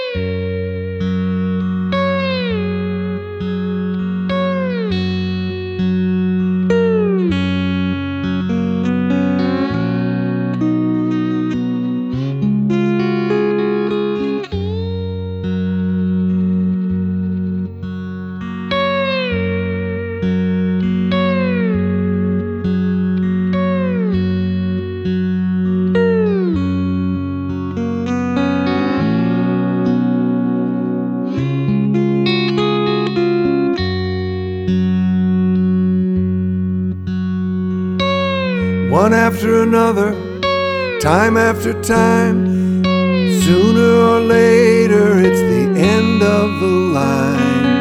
One after another, time after time, sooner or later it's the end of the line.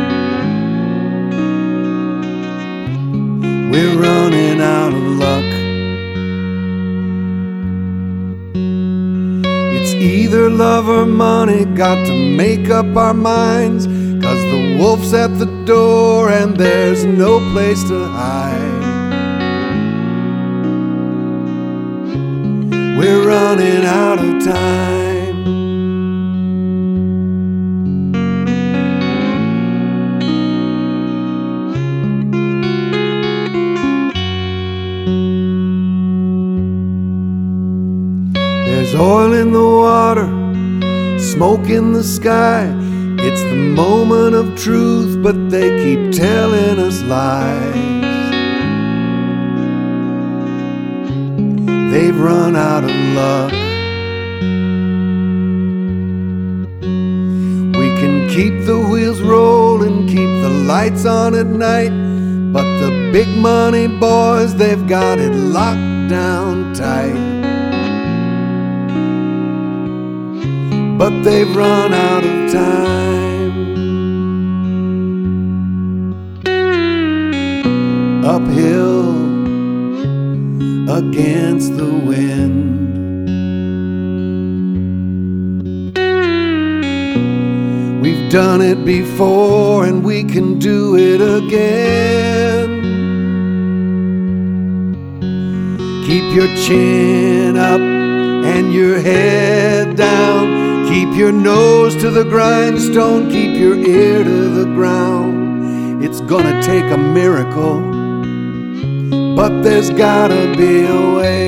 We're running out of luck. It's either love or money, got to make up our minds, 'cause the wolf's at the door and there's no place to hide. We're running out of time. There's oil in the water, smoke in the sky. It's the moment of truth, but they keep telling us lies. They've run out of luck. We can keep the wheels rolling, keep the lights on at night, but the big money boys, they've got it locked down tight. But they've run out of time. Uphill against the wind, we've done it before and we can do it again. Keep your chin up and your head down, keep your nose to the grindstone, keep your ear to the ground. It's gonna take a miracle, but there's gotta be a way.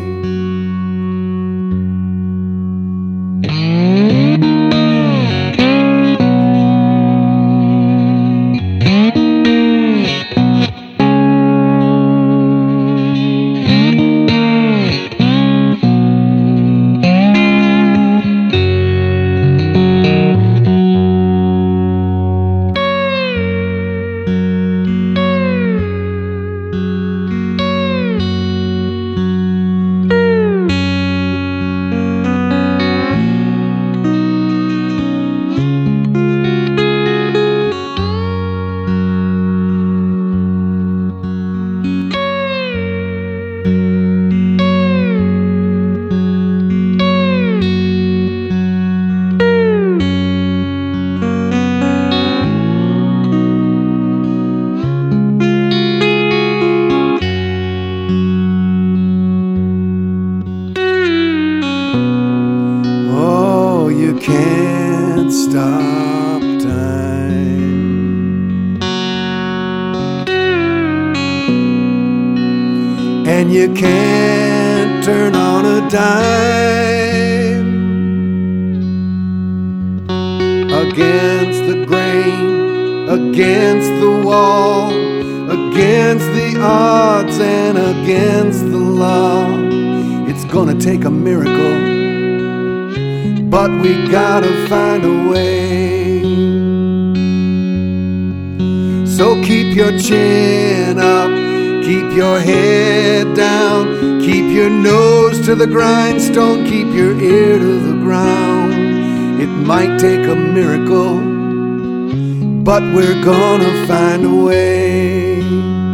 You can't stop time, and you can't turn on a dime. Against the grain, against the wall, against the odds and against the law. It's gonna take a miracle, but we gotta find a way. So keep your chin up, keep your head down, keep your nose to the grindstone, keep your ear to the ground. It might take a miracle, but we're gonna find a way.